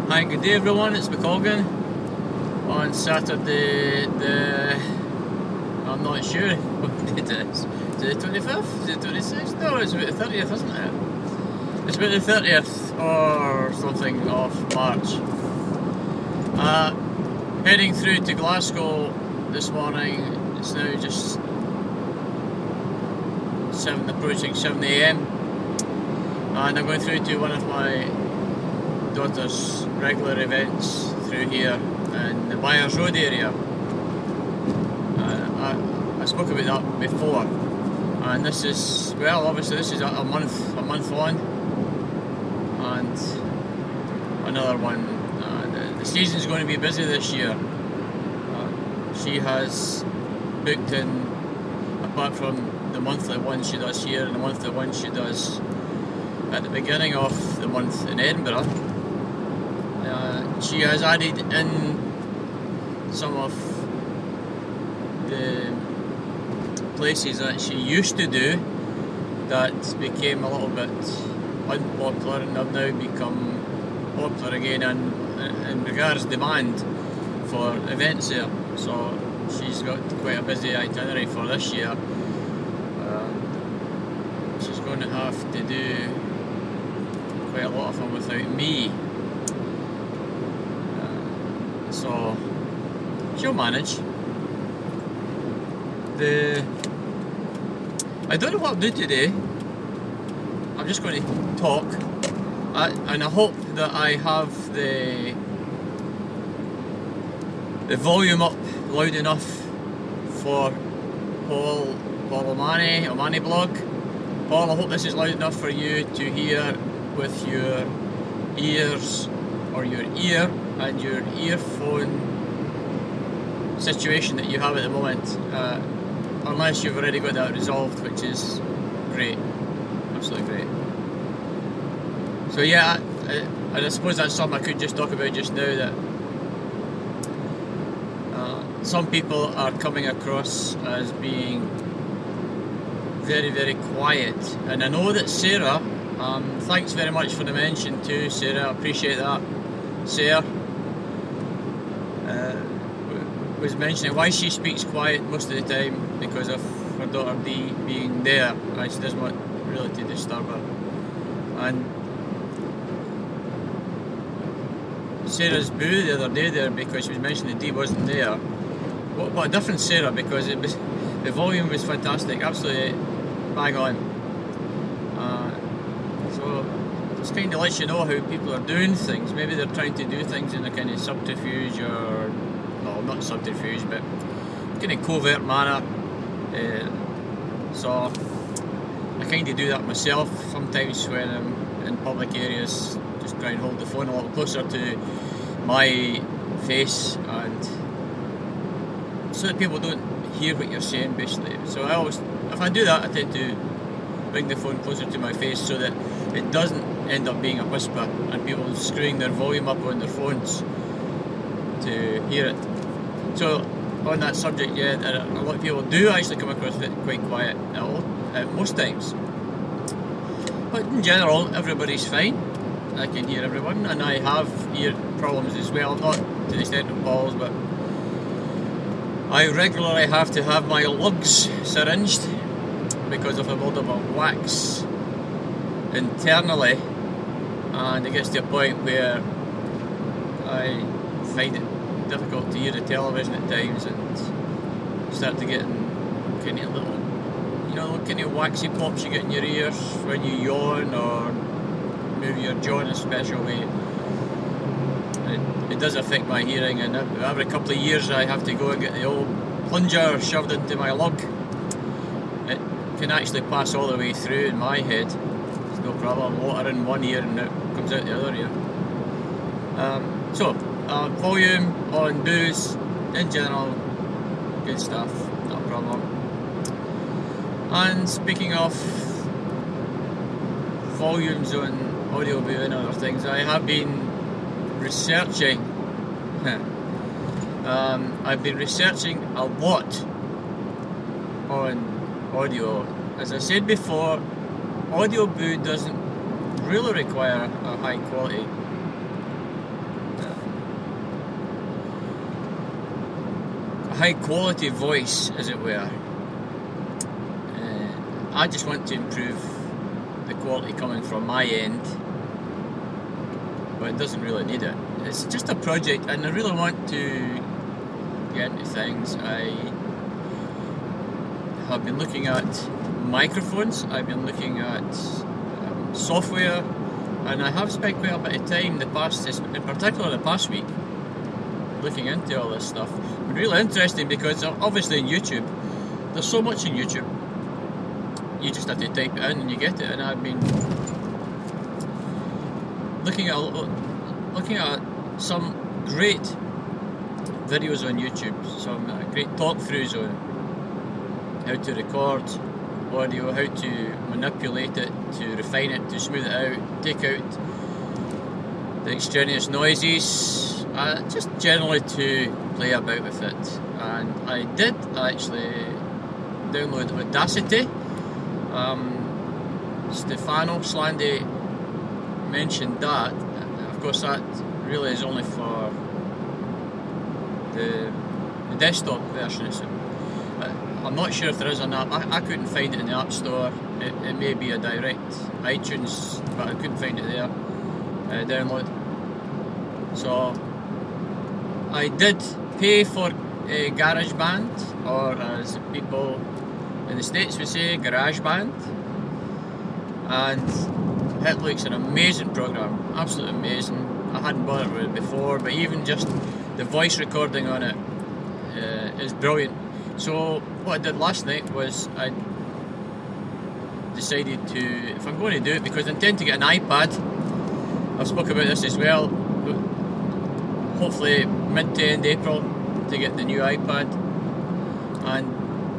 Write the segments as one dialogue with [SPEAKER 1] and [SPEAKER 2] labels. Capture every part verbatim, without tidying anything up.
[SPEAKER 1] Hi, good day everyone, it's McColgan. On Saturday, the... I'm not sure what date it is. Is it the twenty-fifth? Is it the twenty-sixth? No, it's about the thirtieth, isn't it? It's about the thirtieth or something of March. Uh, heading through to Glasgow this morning. It's now just seven, approaching seven a m and I'm going through to one of my daughter's regular events through here in the Byers Road area. Uh, I, I spoke about that before, and this is, well, obviously this is a, a month a month on, and another one. Uh, the, the season's going to be busy this year. Uh, she has booked in, apart from the monthly one she does here and the monthly one she does at the beginning of the month in Edinburgh, uh, she has added in some of the places that she used to do that became a little bit unpopular and have now become popular again in, in regards to demand for events there. So she's got quite a busy itinerary for this year. Uh, she's going to have to do quite a lot of them without me. Uh, so she'll manage. The I don't know what I'll do today. I'm just going to talk, I, and I hope that I have the the volume up loud enough for Paul Paul O'Mahony, O'Mahony blog. Paul, I hope this is loud enough for you to hear with your ears or your ear and your earphone situation that you have at the moment, uh, unless you've already got that resolved, which is great, absolutely great. So yeah, I, I, I suppose that's something I could just talk about just now, that uh, some people are coming across as being very very quiet, and I know that Sarah, um, thanks very much for the mention too, Sarah, I appreciate that. Sarah uh, was mentioning why she speaks quiet most of the time, because of her daughter Dee being there, and she doesn't want really to disturb her. And Sarah's boo the other day there because she was mentioning Dee wasn't there. What, what a difference, Sarah, because it was, the volume was fantastic, absolutely bang on. Uh, so it's kind of lets you know how people are doing things. Maybe they're trying to do things in a kind of subterfuge, or well, not subterfuge, but kind of covert manner. Uh, so I kind of do that myself sometimes when I'm in public areas. Just try and hold the phone a little closer to my face, and so that people don't hear what you're saying, basically. So I always, if I do that, I tend to bring the phone closer to my face so that it doesn't end up being a whisper and people screwing their volume up on their phones to hear it. So on that subject, yeah, a lot of people do actually come across it quite quiet at, all, at most times. But in general, everybody's fine. I can hear everyone, and I have ear problems as well, not to the extent of Paul's, but I regularly have to have my lugs syringed because of a build-up of wax internally, and it gets to a point where I find it difficult to hear the television at times and start to get kind of little, you know, little kind of waxy pops you get in your ears when you yawn or move your jaw in a special way. It, it does affect my hearing, and every couple of years I have to go and get the old plunger shoved into my lug. It can actually pass all the way through in my head. It's no problem. Water in one ear and it comes out the other ear. Um, so, uh, volume on booze, in general, good stuff, not a problem. And speaking of volumes on audio boo and other things, I have been researching. um, I've been researching a lot on audio. As I said before, audio boo doesn't really require a high quality high quality voice, as it were. Uh, I just want to improve the quality coming from my end, but it doesn't really need it. It's just a project, and I really want to get into things. I have been looking at microphones, I've been looking at um, software, and I have spent quite a bit of time the past, in particular the past week, looking into all this stuff. It's been really interesting because obviously in YouTube, there's so much in YouTube. You just have to type it in and you get it. And I've been looking at looking at some great videos on YouTube, some uh, great talk-throughs on how to record audio, how to manipulate it, to refine it, to smooth it out, take out the extraneous noises, uh, just generally to play about with it. And I did actually download Audacity. Um, Stefano Slandi mentioned that. Of course, that really is only for the, the desktop version. It's, uh, I'm not sure if there is an app. I, I couldn't find it in the App Store. It, it may be a direct iTunes, but I couldn't find it there. Uh, download. So I did pay for a GarageBand, or as people in the States we say, GarageBand, and it looks an amazing program, absolutely amazing. I hadn't bothered with it before, but even just the voice recording on it uh, is brilliant. So what I did last night was I decided to, if I'm going to do it, because I intend to get an iPad, I've spoken about this as well, hopefully mid to end April to get the new iPad. And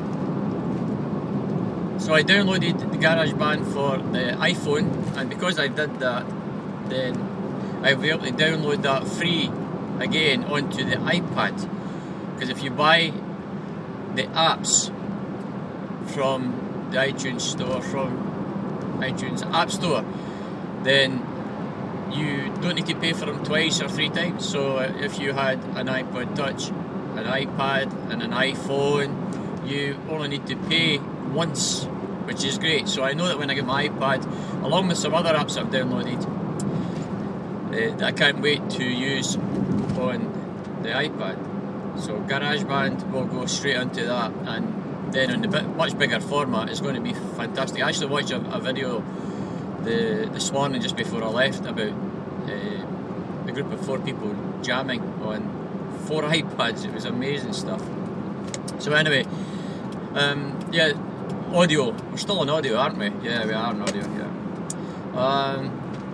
[SPEAKER 1] so I downloaded the GarageBand for the iPhone, and because I did that, then I'll be able to download that free again onto the iPad. Because if you buy the apps from the iTunes store, from iTunes App Store, then you don't need to pay for them twice or three times. So if you had an iPod Touch, an iPad and an iPhone, you only need to pay once, which is great. So I know that when I get my iPad, along with some other apps I've downloaded, uh, that I can't wait to use on the iPad. So GarageBand will go straight into that, and then in the bit, much bigger format, it's going to be fantastic. I actually watched a, a video the, this morning just before I left about uh, a group of four people jamming on four iPads. It was amazing stuff. So anyway, um, yeah, audio. We're still on audio, aren't we? Yeah, we are on audio, yeah. Um,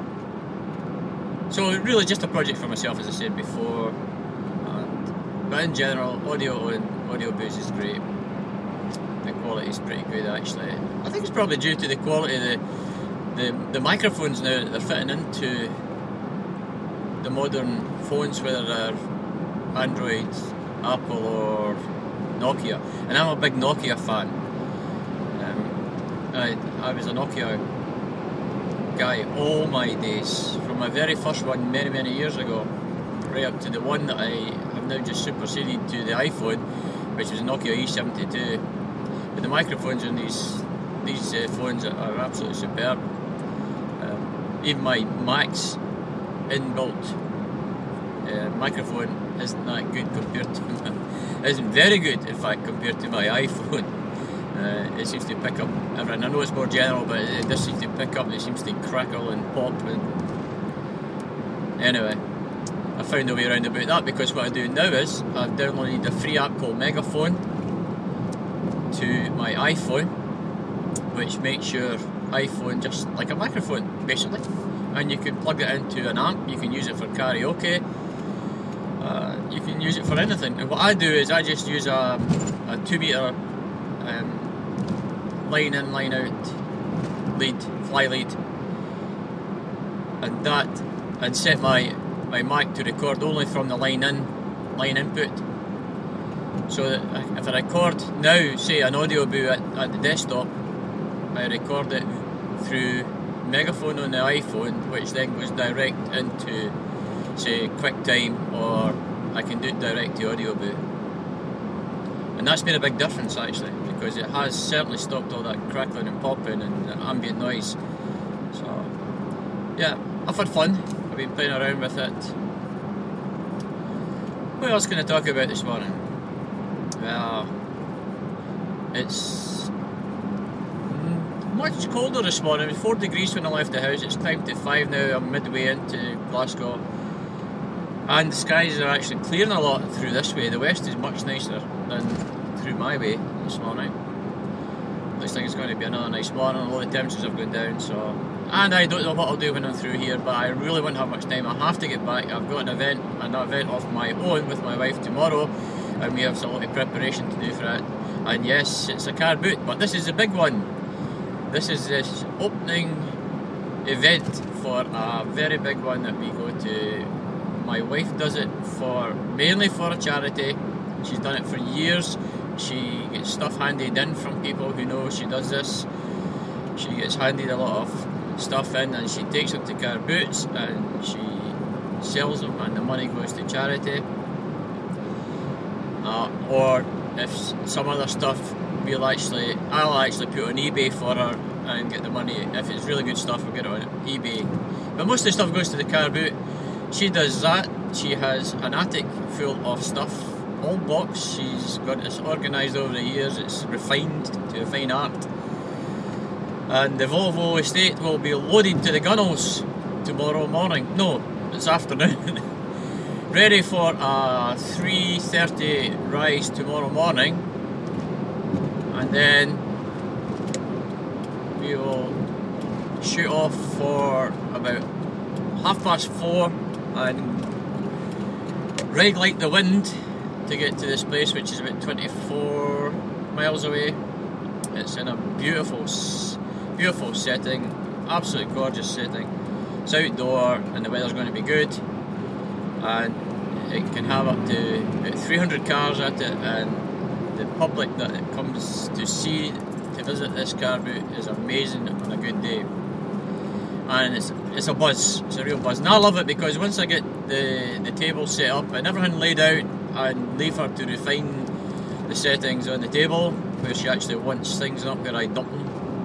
[SPEAKER 1] so really just a project for myself, as I said before. And, but in general, audio on Audio Booze is great. The quality is pretty good, actually. I think it's probably due to the quality of the, the, the microphones now that they're fitting into the modern phones, whether they're Android, Apple or Nokia. And I'm a big Nokia fan. Um, I, I was a Nokia guy all my days, from my very first one many many years ago, right up to the one that I have now just superseded to the iPhone, which was Nokia E seventy-two. But the microphones on these these uh, phones are, are absolutely superb. Um, even my Mac's inbuilt uh, microphone isn't that good compared to my, isn't very good in fact compared to my iPhone. Uh, it seems to pick up everything. I know it's more general, but it does seem to pick up. It seems to crackle and pop. And anyway, I found a way around about that, because what I do now is I've downloaded a free app called Megaphone to my iPhone, which makes your iPhone just like a microphone, basically. And you can plug it into an amp. You can use it for karaoke. Uh, you can use it for anything. And what I do is I just use a, a two meter um, line in, line out lead, fly lead, and that, and set my my Mac to record only from the line in, line input. So that if I record now, say an audio boo at, at the desktop, I record it through Megaphone on the iPhone, which then goes direct into, say, QuickTime, or I can do it direct to Audio Boo. and that's made a big difference actually, because it has certainly stopped all that crackling and popping and ambient noise. So yeah, I've had fun. I've been playing around with it. What else can I talk about this morning? Well, it's much colder this morning. It was four degrees when I left the house. It's time to five now. I'm midway into Glasgow, and the skies are actually clearing a lot through this way. The west is much nicer than through my way this morning. Looks like it's going to be another nice morning. All the temperatures have gone down, so. And I don't know what I'll do when I'm through here, but I really won't have much time. I have to get back. I've got an event, an event of my own with my wife tomorrow, and we have a lot of preparation to do for it. And yes, it's a car boot, but this is a big one. This is this opening event for a very big one that we go to. My wife does it for mainly for a charity. She's done it for years. She gets stuff handed in from people who know she does this. She gets handed a lot of stuff in, and she takes them to Car Boots and she sells them, and the money goes to charity. Uh, or if some other stuff, we'll actually, I'll actually put on eBay for her and get the money. If it's really good stuff, we'll get it on eBay. But most of the stuff goes to the Car Boot. She does that. She has an attic full of stuff, all boxed. She's got this organised over the years. It's refined to a fine art. And the Volvo estate will be loaded to the gunnels tomorrow morning. No, it's afternoon. Ready for a three thirty rise tomorrow morning. And then we will shoot off for about half past four and ride like the wind to get to this place, which is about twenty-four miles away. It's in a beautiful Beautiful setting, absolutely gorgeous setting. It's outdoor and the weather's going to be good, and it can have up to about three hundred cars at it, and the public that it comes to see, to visit this car boot, is amazing on a good day. And it's it's a buzz, it's a real buzz. And I love it because once I get the, the table set up and everything laid out, and leave her to refine the settings on the table, where she actually wants things up where I dump them,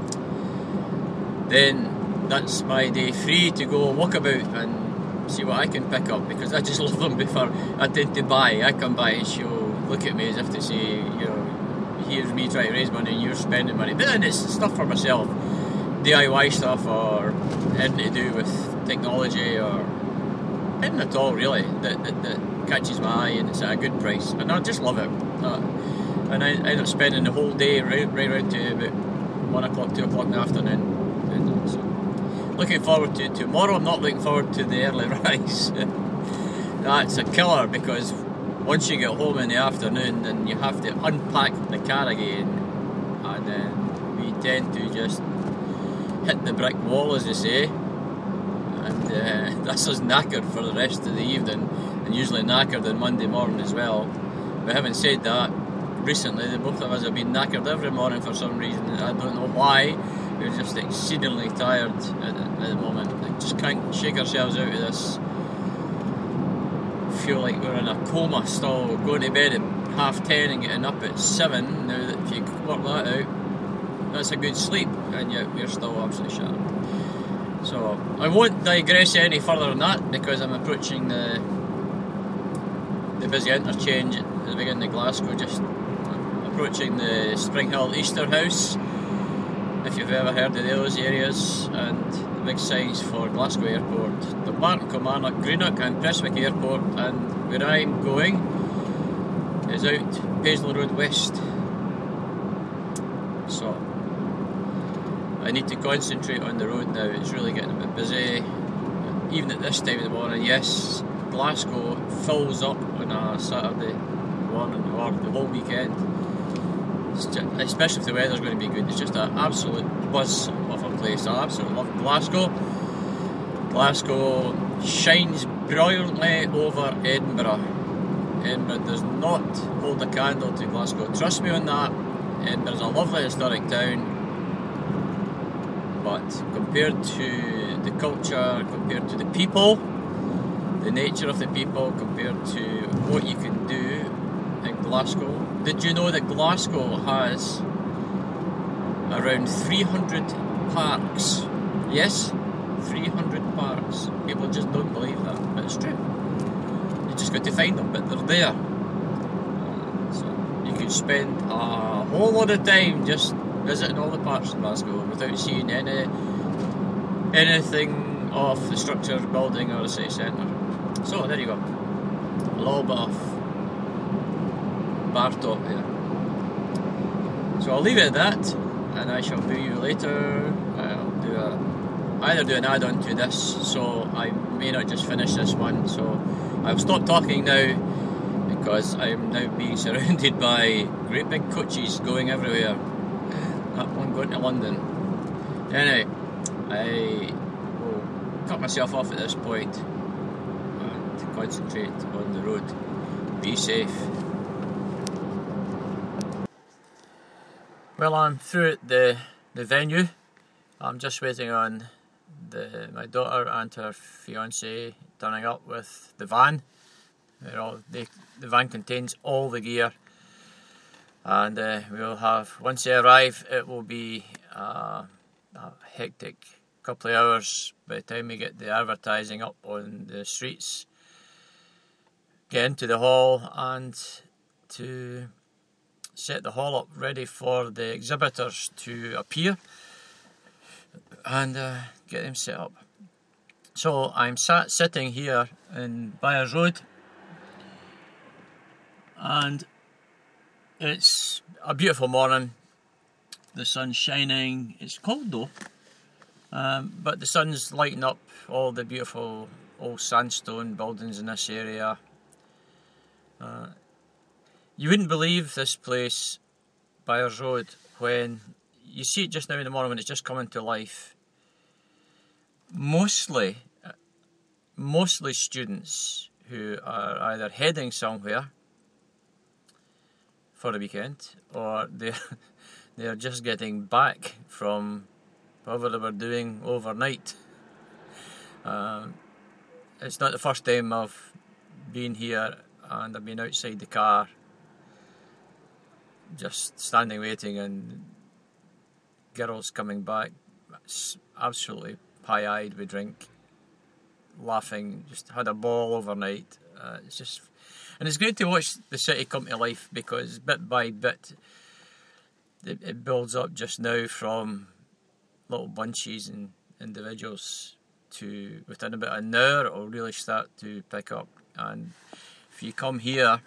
[SPEAKER 1] then that's my day free to go walk about and see what I can pick up, because I just love them before I tend to buy. I come by and she'll look at me as if to say, you know, here's me trying to raise money and you're spending money. But then it's stuff for myself, D I Y stuff, or anything to do with technology, or anything at all really that, that, that catches my eye and it's at a good price. And I just love it. Uh, and I, I end up spending the whole day right, right around to about one o'clock, two o'clock in the afternoon. So, looking forward to tomorrow. I'm not looking forward to the early rise. That's a killer, because once you get home in the afternoon, then you have to unpack the car again, and then we tend to just hit the brick wall, as they say, and uh, that's us knackered for the rest of the evening, and usually knackered on Monday morning as well. But having said that, recently the both of us have been knackered every morning for some reason. I don't know why. We're just exceedingly tired at the, at the moment. We just can't shake ourselves out of this. Feel like we're in a coma still, going to bed at half ten and getting up at seven. Now that if you work that out, that's a good sleep, and yet we're still absolutely shattered. So I won't digress any further than that, because I'm approaching the the busy interchange at the beginning of Glasgow, just approaching the Springhill Easter House, if you've ever heard of those areas, and the big signs for Glasgow Airport, the Martin Kilmarnock, Greenock and Prestwick Airport, and where I'm going is out Paisley Road West. So I need to concentrate on the road now. It's really getting a bit busy, even at this time of the morning. Yes, Glasgow fills up on a Saturday morning or the whole weekend. Just, especially if the weather's going to be good. It's just an absolute buzz of a place. I absolutely love Glasgow. Glasgow shines brilliantly over Edinburgh. Edinburgh does not hold a candle to Glasgow. Trust me on that. Edinburgh's a lovely historic town, but compared to the culture, compared to the people, the nature of the people, compared to what you can do in Glasgow, Did you know that Glasgow has around three hundred parks? Yes, three hundred parks. People just don't believe that, but it's true. You just got to find them, but they're there. Uh, so you could spend a whole lot of time just visiting all the parks in Glasgow without seeing any anything of the structure, building, or the city centre. So there you go. A little bit of bar talk here. So I'll leave it at that, and I shall do you later. I'll do a, either do an add-on to this, so I may not just finish this one. So I'll stop talking now because I'm now being surrounded by great big coaches going everywhere. That one going to London. Anyway, I will cut myself off at this point and concentrate on the road. Be safe. Well, I'm through at the, the venue. I'm just waiting on the my daughter and her fiance turning up with the van. They're all, they, the van contains all the gear, and uh, we'll have, once they arrive, it will be uh, a hectic couple of hours by the time we get the advertising up on the streets, get into the hall, and to set the hall up ready for the exhibitors to appear and uh, get them set up. So I'm sat sitting here in Byres Road, and it's a beautiful morning. The sun's shining. It's cold though, um, but the sun's lighting up all the beautiful old sandstone buildings in this area. Uh, You wouldn't believe this place, Byres Road, when you see it just now in the morning when it's just coming to life. Mostly, mostly students who are either heading somewhere for the weekend, or they're, they're just getting back from whatever they were doing overnight. Um, it's not the first time I've been here and I've been outside the car just standing waiting, and girls coming back absolutely pie-eyed with drink, laughing, just had a ball overnight. Uh, it's just, and it's great to watch the city come to life, because bit by bit it, it builds up just now from little bunches and individuals to within about an hour it will really start to pick up. And if you come here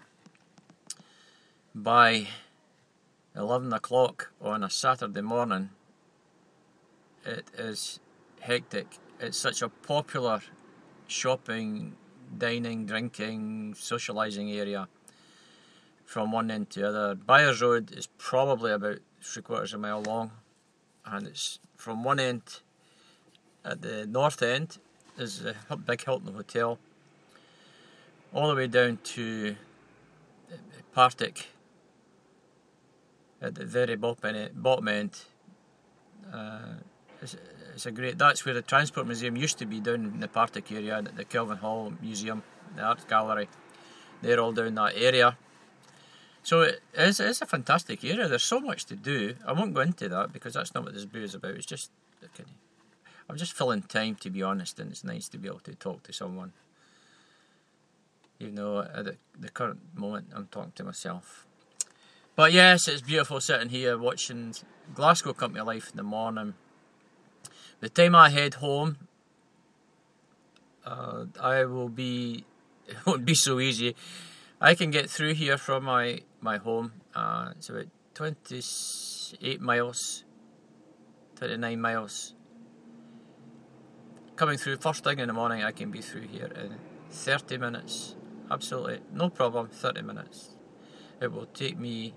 [SPEAKER 1] by eleven o'clock on a Saturday morning, it is hectic. It's such a popular shopping, dining, drinking, socialising area from one end to the other. Byres Road is probably about three quarters of a mile long, and it's from one end, at the north end is the big Hilton Hotel, all the way down to Partick at the very bottom end. Uh, it's, it's a great, that's where the Transport Museum used to be, down in the Partick area, and the Kelvin Hall Museum, the Art Gallery, they're all down that area. So it is, it's a fantastic area. There's so much to do. I won't go into that because that's not what this boo is about. It's just, okay, I'm just filling time, to be honest, and it's nice to be able to talk to someone, even though at the, the current moment I'm talking to myself. But yes, it's beautiful sitting here watching Glasgow come to life in the morning. The time I head home, uh, I will be, it won't be so easy. I can get through here from my, my home. Uh, it's about twenty-eight miles, twenty-nine miles. Coming through first thing in the morning, I can be through here in thirty minutes. Absolutely, no problem, thirty minutes. It will take me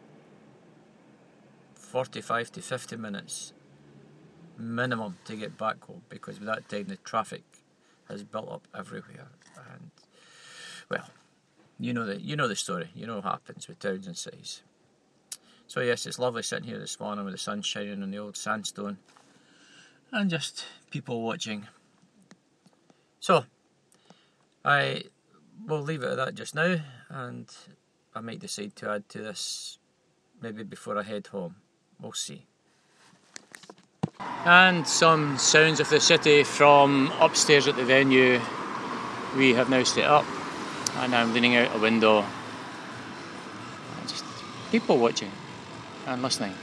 [SPEAKER 1] forty-five to fifty minutes minimum to get back home, because by that time the traffic has built up everywhere. And well, you know the you know the story. You know what happens with towns and cities. So yes, it's lovely sitting here this morning with the sun shining on the old sandstone and just people watching. So I will leave it at that just now, and I might decide to add to this maybe before I head home. We'll see. And some sounds of the city from upstairs at the venue. We have now set up, and I'm leaning out a window. Just people watching and listening.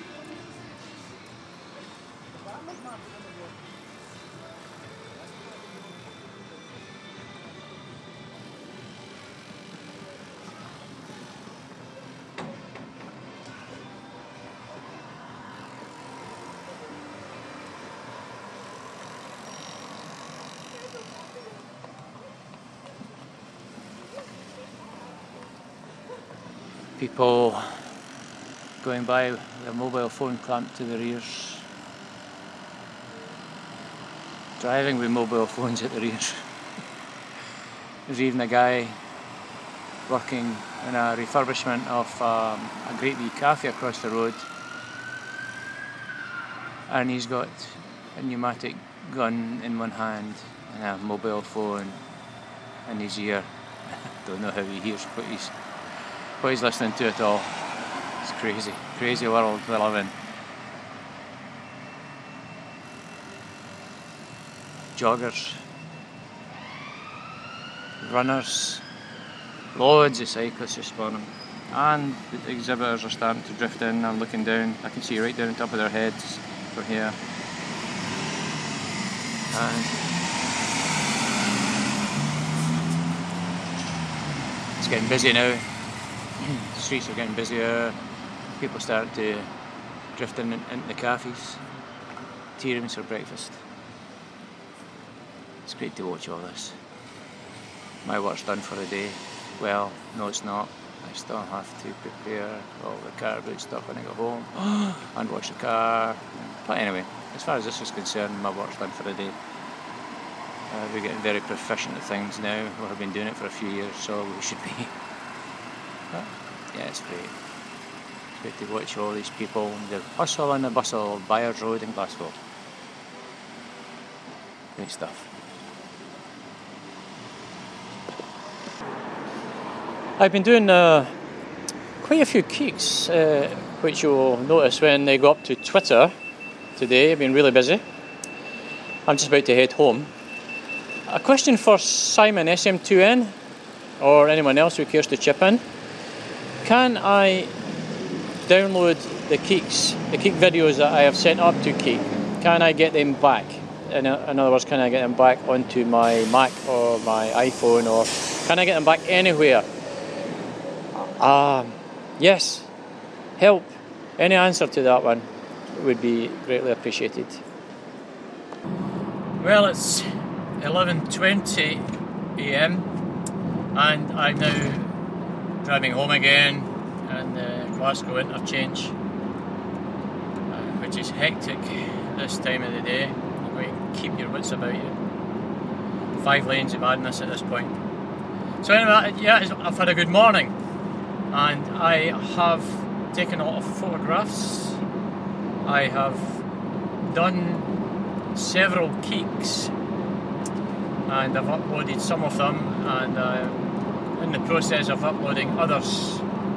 [SPEAKER 1] People going by with their mobile phone clamped to their ears. Driving with mobile phones at their ears. There's even a guy working in a refurbishment of um, a great wee cafe across the road. And he's got a pneumatic gun in one hand and a mobile phone in his ear. Don't know how he hears what he's what he's listening to at all. It's crazy, crazy world we live in. Joggers, runners, loads of cyclists this morning, and the exhibitors are starting to drift in. I'm looking down, I can see right down on top of their heads from here. And it's getting busy now. The streets are getting busier, people start to drift in into the cafes, tea rooms for breakfast. It's great to watch all this. My work's done for the day. Well, no it's not. I still have to prepare all the car boot stuff when I go home and wash the car. But anyway, as far as this is concerned, my work's done for the day. Uh, we're getting very proficient at things now. We have been doing it for a few years, so we should be. But, yeah, it's great. It's great to watch all these people, the hustle and the bustle of Byres Road in Glasgow. Great stuff. I've been doing uh, quite a few keeks, uh, which you'll notice when they go up to Twitter today. I've been really busy. I'm just about to head home. A question for Simon S M two N, or anyone else who cares to chip in. Can I download the Keeks, the Keek videos that I have sent up to Keek? Can I get them back? In, in other words, can I get them back onto my Mac or my iPhone, or can I get them back anywhere? Um, yes. Help. Any answer to that one would be greatly appreciated. Well, it's eleven twenty a m and I'm now driving home again in the Glasgow interchange, uh, which is hectic this time of the day. You've got to keep your wits about you. Five lanes of madness at this point. So anyway, yeah, I've had a good morning, and I have taken a lot of photographs. I have done several Keeks, and I've uploaded some of them, and uh, in the process of uploading others.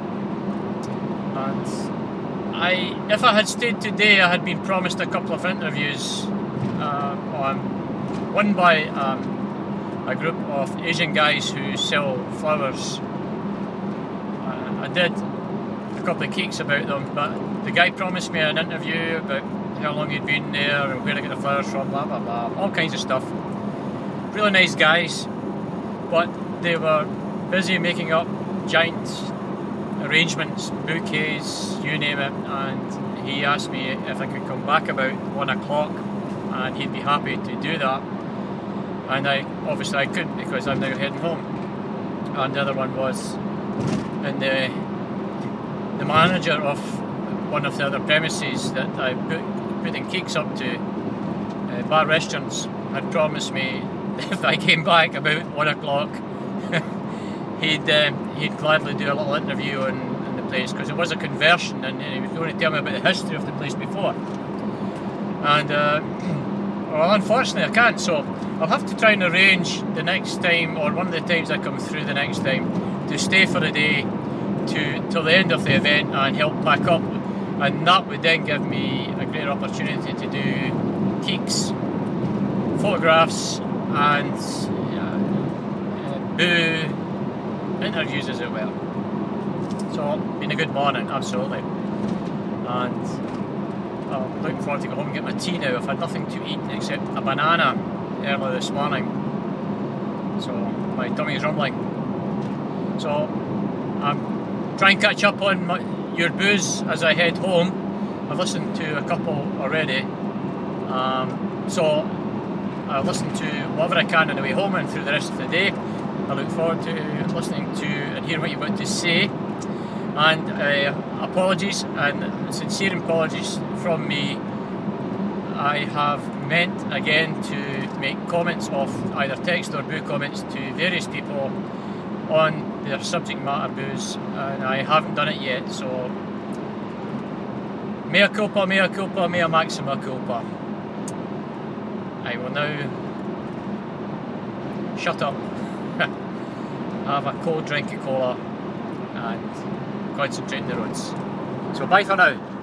[SPEAKER 1] And I, if I had stayed today, I had been promised a couple of interviews uh, on one by um, a group of Asian guys who sell flowers. Uh, I did a couple of Keeks about them, but the guy promised me an interview about how long he'd been there and where to get the flowers from, blah blah blah, all kinds of stuff. Really nice guys, but they were busy making up giant arrangements, bouquets, you name it, and he asked me if I could come back about one o'clock, and he'd be happy to do that. And I obviously I couldn't, because I'm now heading home. And the other one was, and the the manager of one of the other premises that I put putting Keeks up to, uh, bar restaurants, had promised me if I came back about one o'clock, he'd uh, he'd gladly do a little interview on, on the place, because it was a conversion, and he was going to tell me about the history of the place before. And uh, well, unfortunately I can't, so I'll have to try and arrange the next time, or one of the times I come through the next time, to stay for a day to till the end of the event and help pack up, and that would then give me a great opportunity to do peaks, photographs, and uh, uh, boo interviews as it were. So been a good morning, absolutely, and I'm looking forward to go home and get my tea now. I've had nothing to eat except a banana earlier this morning, so my tummy is rumbling. So I'm trying to catch up on my, your booze as I head home. I've listened to a couple already, um, so I'll listen to whatever I can on the way home and through the rest of the day. I look forward to listening to and hearing what you've got to say. And uh, apologies, and sincere apologies from me. I have meant again to make comments of either text or boo comments to various people on their subject matter booze, and I haven't done it yet, so mea culpa, mea culpa, mea maxima culpa. I will now shut up, have a cold drink of cola, and concentrate on the roads. So bye for now.